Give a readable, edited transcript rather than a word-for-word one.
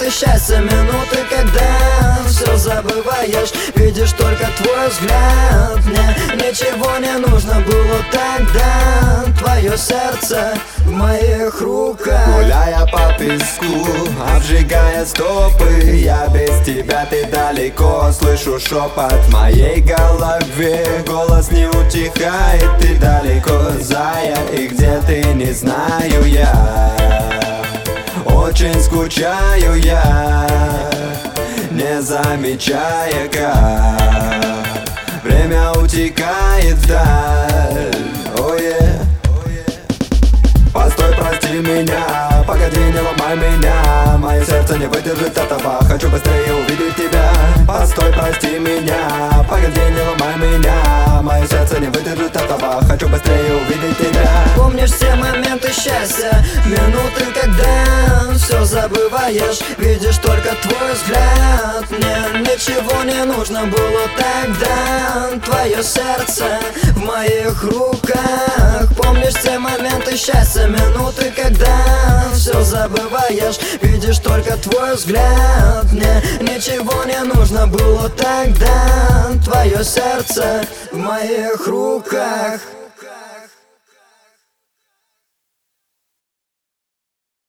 моменты счастья, минуты, когда все забываешь, видишь только твой взгляд. Мне ничего не нужно было тогда, твое сердце в моих руках. Гуляя по песку, обжигая стопы, я без тебя, ты далеко. Слышу шепот в моей голове, голос не утихает, ты далеко, зая. И где ты, не знаю я, очень скучаю я, не замечая, как время утекает вдаль. Постой, прости меня, погоди, не ломай меня, мое сердце не выдержит этого, хочу быстрее увидеть тебя. Постой, прости меня, погоди, не ломай меня, мое сердце не выдержит этого, хочу быстрее увидеть тебя. Помнишь все моменты счастья, минуты, когда все забываешь, видишь только твой взгляд. Мне ничего не нужно было тогда, твое сердце в моих руках. Помнишь все моменты счастья, минуты, когда все забываешь, видишь только твой взгляд. Мне ничего не нужно было тогда, твое сердце в моих руках.